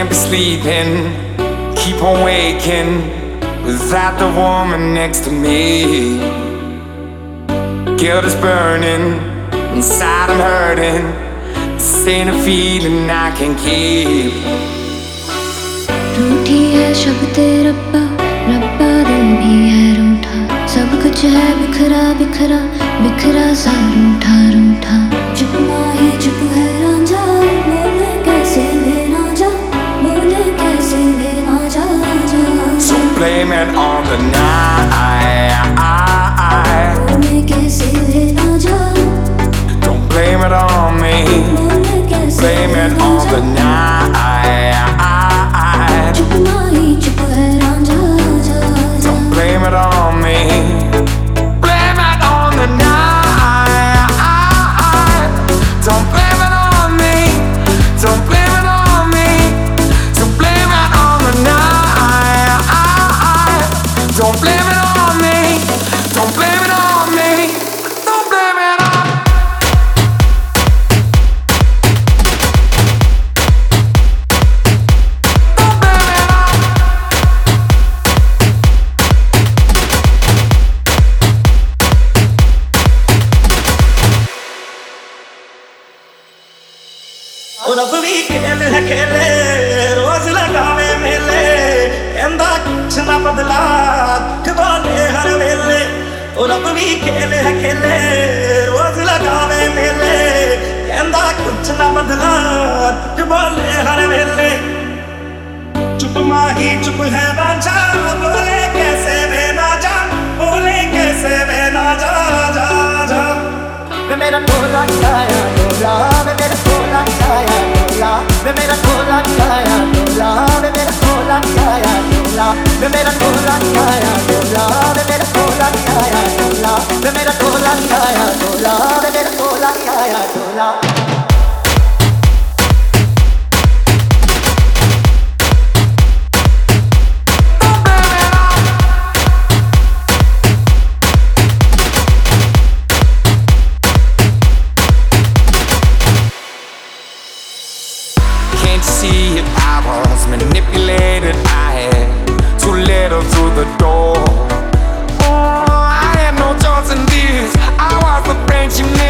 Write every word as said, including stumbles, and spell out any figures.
can't be sleeping, keep on waking without the woman next to me. Guilt is burning, inside I'm hurting. This ain't a feeling I can keep. रूठी है शब्द रब्बा, रब्बा दिल भी है रूठा। सब कुछ है बिखरा बिखरा, बिखरा सा रूठा रूठा। चुप माही चुप है रांझा, बोले कैसे लेना जा, बोले कैसे लेना जा, जा। So blame it on the night. बोले कैसे लेना जा, Don't blame it on me. बोले कैसे Blame it लेना on जा। the night. चुप माही चुप है रांझा, जा जा। Don't blame it on me. Blame it on the night. Don't blame it on me. Don't blame it on me. Don't blame it on the night. Don't blame it on me. Don't blame it on me. Don't blame it on me. और अब भी खेल है खेले, रोज लगावे मेले, कहंदा कुछ ना बदला, ठिबाने हर वेले। और अब भी खेल है खेले, रोज लगावे मेले, कहंदा कुछ ना बदला, ठिबाने हर वेले। चुप माही चुप है रांझा, बोले कैसे वे ना जा, बोले कैसे वे ना जा, जा जा। वे मेरा टोला छाया टोला, वे मेरा टोला छाया टोला, वे मेरा टोला छाया टोला, वे मेरा टोला छाया टोला, वे मेरा टोला छाया टोला, वे मेरा टोला छाया टोला, वे मेरा टोला छाया टोला, वे मेरा टोला छाया टोला। Can't you see it? I was manipulated. I had too little through the door. Oh, I had no choice in this. I was the friend you